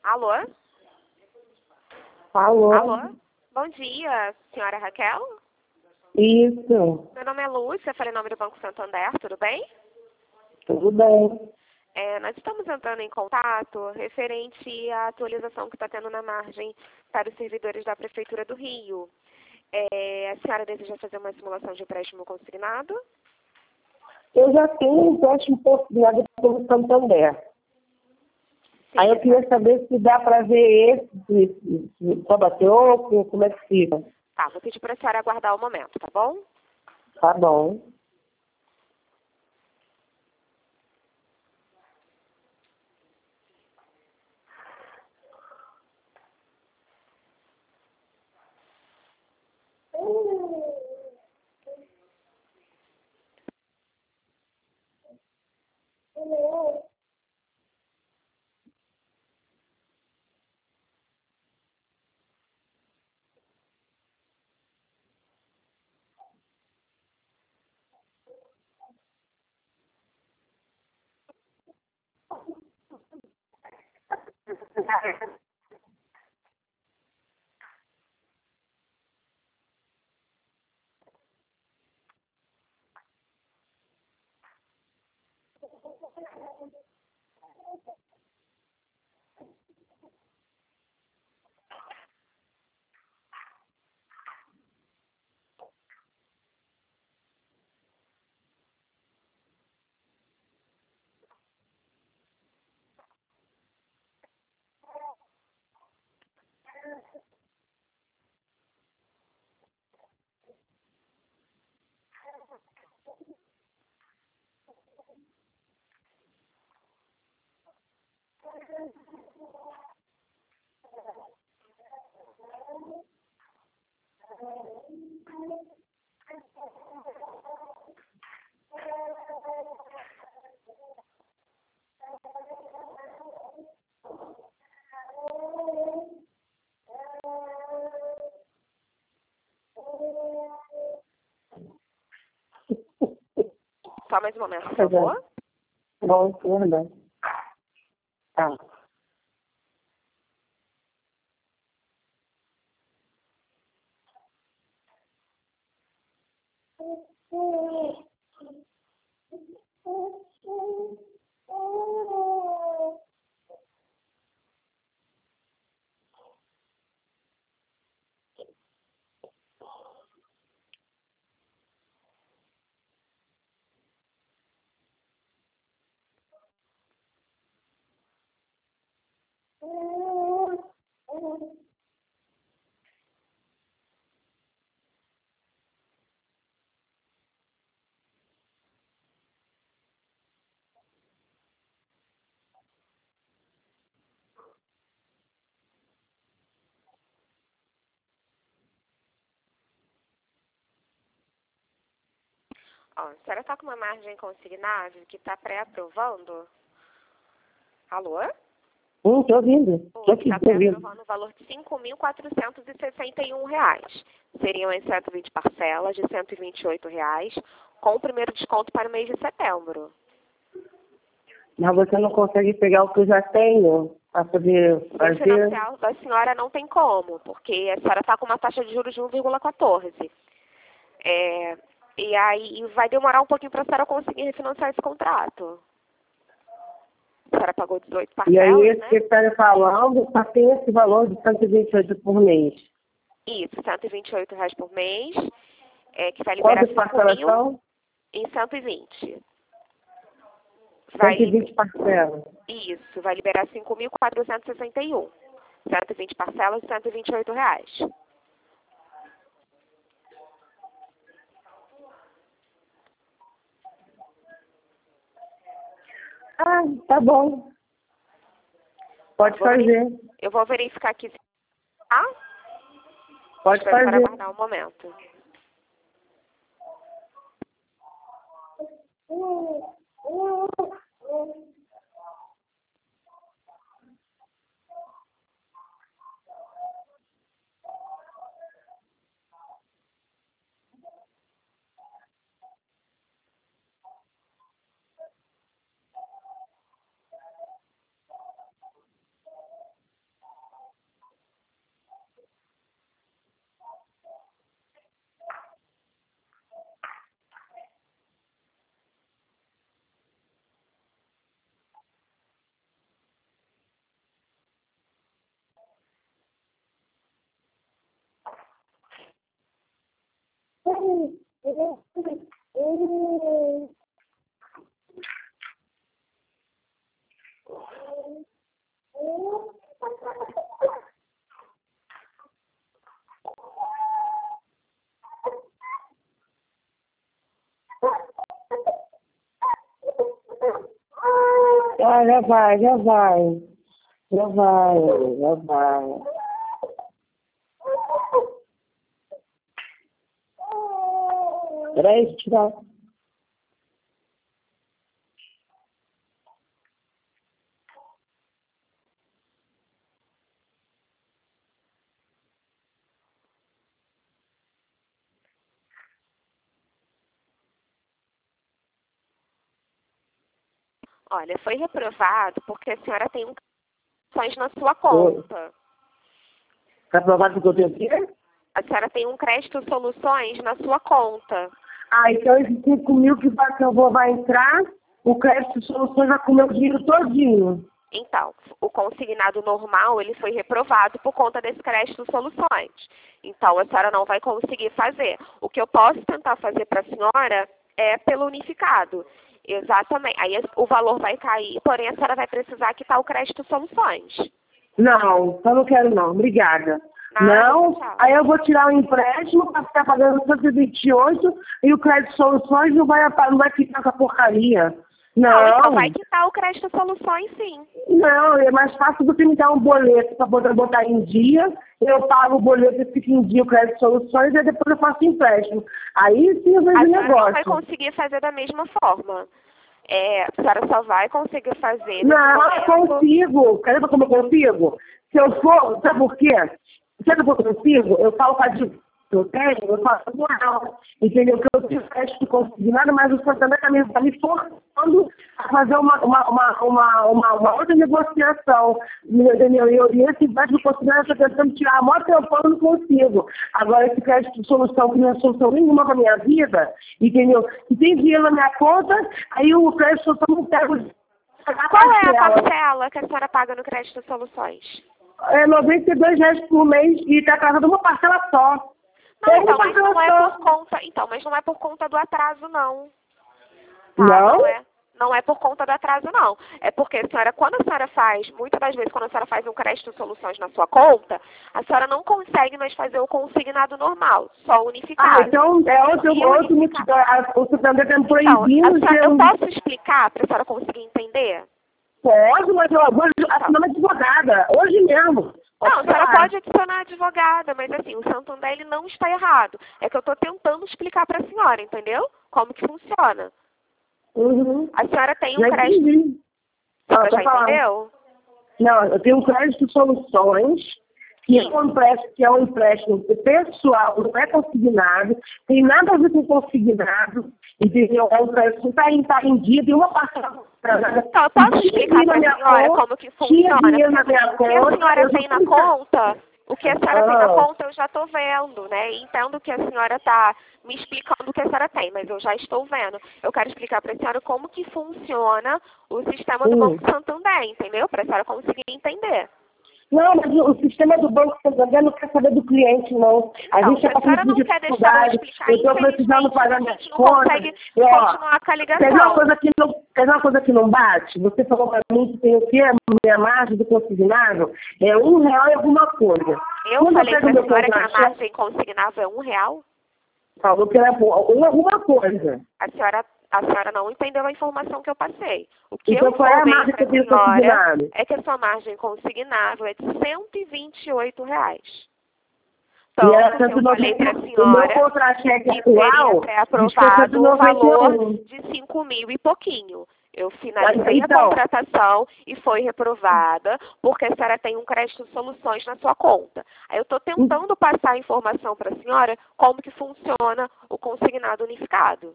Alô? Alô? Alô? Bom dia, senhora Raquel? Isso, Meu nome é Lúcia, falei em nome do Banco Santander, tudo bem? tudo bem. Nós estamos entrando em contato referente à atualização que está tendo na margem para os servidores da Prefeitura do Rio. A senhora deseja fazer uma simulação de empréstimo consignado? Eu já tenho um empréstimo consignado pelo Santander. Sim, Aí eu queria saber se dá para ver esse, se só bateu, como é que fica. Tá, vou pedir para a senhora aguardar um momento, tá bom? Tá bom. Só mais um momento, por favor. Bom, tudo. Tá. Ó, a senhora está com uma margem consignada que está pré-aprovando. Alô? Tô ouvindo. Tô aqui, Está tô ouvindo. pré-aprovando o valor de R$ 5.461. Seriam as 120 parcelas de R$ 128, com o primeiro desconto para o mês de setembro. Mas você não consegue pegar o que eu já tenho para poder O fazer? financial da senhora não tem como, porque a senhora está com uma taxa de juros de 1,14. E aí vai demorar um pouquinho para a senhora conseguir refinanciar esse contrato. A senhora pagou 18 E aí, parcelas, esse né? que está falando, só tem esse valor de 128 por mês. Isso, R$ 128 por mês, que vai liberar Quantas 5 parcelas mil são? em 120. 120 parcelas. Isso, vai liberar 5.461. 120 parcelas de R$ 128. Ah, tá bom. Pode fazer. Eu vou verificar aqui. Tá? Pode Para fazer. aguardar um momento. Ah, já vai, já vai. Já vai, já vai. Peraí, deixa eu tirar. Olha, foi reprovado porque a senhora tem ações na sua conta. Tá aprovado que eu tenho aqui? A senhora tem um crédito soluções na sua conta. Ah, então esses 5 mil que vai entrar, o crédito de soluções vai comer o dinheiro todinho. Então, o consignado normal, ele foi reprovado por conta desse crédito soluções. Então, a senhora não vai conseguir fazer. O que eu posso tentar fazer para a senhora é pelo unificado. Exatamente. Aí o valor vai cair, porém a senhora vai precisar quitar o crédito soluções. Não, eu não quero não, obrigada. Nada, Não, tchau. aí eu vou tirar o empréstimo para ficar pagando 128 e o crédito de soluções não vai quitar essa porcaria. Não, então Não, vai quitar o crédito soluções, sim. não, é mais fácil do que me dar um boleto para poder botar em dia, eu pago o boleto e fica em dia o crédito de soluções e depois eu faço empréstimo. Aí sim eu vejo A o senhora não vai negócio. conseguir fazer da mesma forma. A senhora só vai conseguir fazer nesse Não, eu momento. consigo. Quer ver como eu consigo? Se eu for, sabe por quê? Sabe como eu consigo? Eu falo com a dívida que eu tenho, eu faço moral. Entendeu? Que eu tenho crédito consignado, mas o Santander está me forçando a fazer uma outra negociação. Entendeu? E esse crédito consignado eu estou tentando tirar a maior tempão, eu não consigo. Agora, esse crédito de solução, que não é solução nenhuma para a minha vida, entendeu? Se tem dinheiro na minha conta, aí o crédito de solução não pega. Qual é a parcela que a senhora paga no crédito soluções? É R$ 92 por mês e está casando uma parcela só. Não, Uma então, mas parcela não é só. por conta. Então, mas não é por conta do atraso, não. Tá? Não? Não é por conta do atraso, não. É porque a senhora, quando a senhora faz, muitas das vezes, quando a senhora faz um crédito de soluções na sua conta, a senhora não consegue mais fazer o consignado normal, só o unificado. Ah, então é outro unificado. motivo. O Santander está me Então, proibindo de eu posso explicar para a senhora conseguir entender? Pode, mas eu vou assinar uma advogada, hoje mesmo. Não, a senhora pode adicionar advogada, mas assim, o Santander ele não está errado. É que eu estou tentando explicar para a senhora, entendeu? Como que funciona. Uhum. A senhora tem um Já crédito. entendi. A senhora Tô já falando. entendeu? Não, eu tenho um crédito de soluções, que é um empréstimo pessoal, não é consignado, tem nada a ver com consignado, entendeu? É um crédito que está em dia, tem uma parcela. Então, eu posso explicar para a senhora como que funciona? Dinheiro na minha O que a conta, senhora tem na conta, o que a senhora tem na Ah. conta eu já estou vendo, né? E entendo que a senhora está me explicando o que a senhora tem, mas eu já estou vendo. Eu quero explicar para a senhora como que funciona o sistema do Banco Santander, entendeu? Para a senhora conseguir entender. Não, mas o sistema do Banco Santander não quer saber do cliente, não. A Não, gente está a senhora passando não quer deixar eu dificuldade, explicar, eu estou precisando infelizmente, pagar a minhas gente não contas. consegue E, ó, continuar com a ligação. quer ver uma coisa que não bate? Você falou para mim que tem o quê? A minha margem do consignado é R$1 e alguma coisa. Eu Quando falei pego para a meu senhora que a contra-cheque, margem consignável é R$1. falou que era alguma coisa. A senhora não entendeu a informação que eu passei. O que Então eu qual é a informei margem que para eu a tenho senhora consignado? é que a sua margem consignável é de R$128. E era Tanto que eu falei para a 190, o meu senhora contra-cheque que seria atual diz que é pré-aprovado o valor 191. de 5 mil e pouquinho. Eu finalizei Então, a contratação e foi reprovada porque a senhora tem um crédito de soluções na sua conta. Aí eu estou tentando passar a informação para a senhora como que funciona o consignado unificado.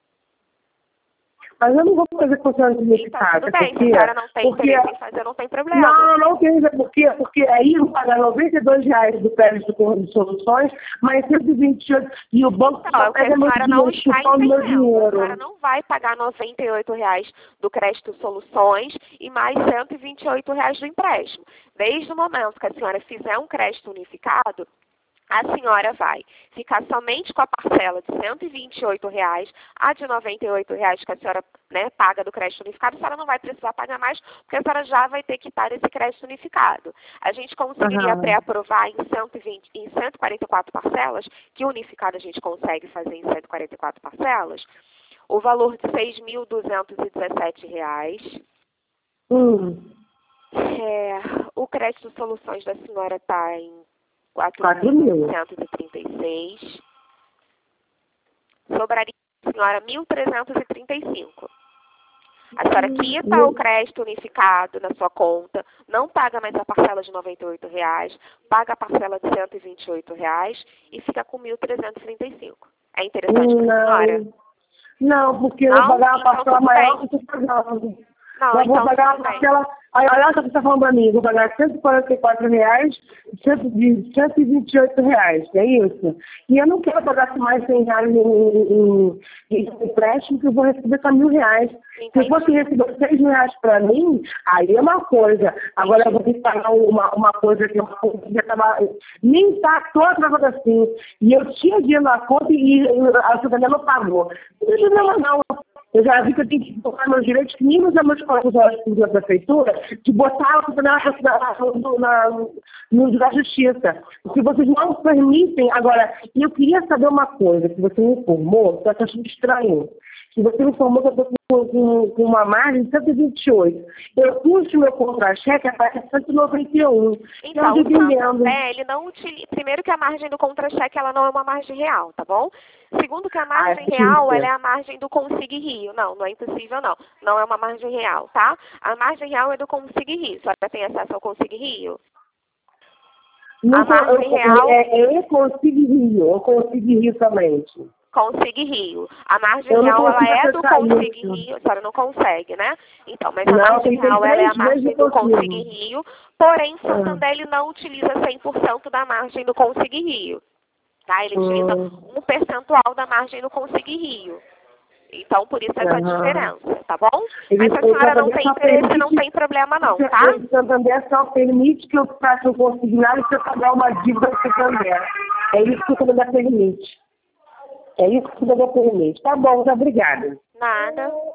mas eu não vou fazer funcionamento Então, unificado. tudo bem, se a senhora não tem interesse em fazer, não tem problema. Não tem, porque aí eu pagar R$92 do crédito de soluções, mais 128 e o banco Não, é o que a senhora não está meu entendendo. A dinheiro. senhora não vai pagar R$98 do crédito soluções e mais R$128 do empréstimo. Desde o momento que a senhora fizer um crédito unificado, a senhora vai ficar somente com a parcela de R$ 128, a de R$ 98 que a senhora, né, paga do crédito unificado, a senhora não vai precisar pagar mais, porque a senhora já vai ter quitar esse crédito unificado. A gente conseguiria pré-aprovar em 144 parcelas, que unificado a gente consegue fazer em 144 parcelas, o valor de R$ 6.217. O crédito soluções da senhora está em 4.136. Sobraria a senhora 1.335. A senhora quita o crédito unificado na sua conta, não paga mais a parcela de R$ 98, paga a parcela de R$ 128 e fica com 1.335. É interessante para a senhora? Não, porque eu vou pagar uma parcela maior que eu estou pagando. Não, eu vou pagar uma parcela. Aí, olha o que você está falando para mim, eu vou pagar R$ 144, R$ 128, é isso? E eu não quero pagar mais R$ 100 em empréstimo, que eu vou receber só R$ 1.000. Se eu fosse receber R$ 6.000 para mim, aí é uma coisa. Agora eu vou ter que pagar uma coisa que eu já estava. Nem está toda assim. E eu tinha dinheiro na conta e a cidadania não pagou. Não. Eu já vi que eu tenho que botar meus direitos, que nem os meus colegas da prefeitura, de botar da justiça. Se vocês não permitem. Agora, eu queria saber uma coisa, que você me informou, que eu acho estranho. Que você me informou que eu estou com uma margem de 128. Eu puxo meu contra-cheque, aparece 191. Então, o Santander, ele não utiliza. Primeiro que a margem do contra-cheque, ela não é uma margem real, tá bom? Segundo que a margem real, ela é a margem do Consig Rio. Não é impossível, não. Não é uma margem real, tá? A margem real é do Consig Rio. A senhora tem acesso ao Consig Rio? A margem real é Consig Rio. Eu Consig Rio somente. Consig Rio. A margem real, ela é do Consig Rio. A senhora não consegue, né? Então, mas a margem real, ela é a margem do Consig Rio. Porém, o Santander, ele não utiliza 100% da margem do Consig Rio. Tá? Ele utiliza um percentual da margem do Consig Rio. Então, por isso essa diferença, tá bom? Mas se a senhora não tem interesse, não tem problema não, tá? O Santander só permite que eu faça um consignado se eu pagar uma dívida do Santander. É isso que o Santander permite. É isso que o Santander permite. Tá bom, obrigada. Nada.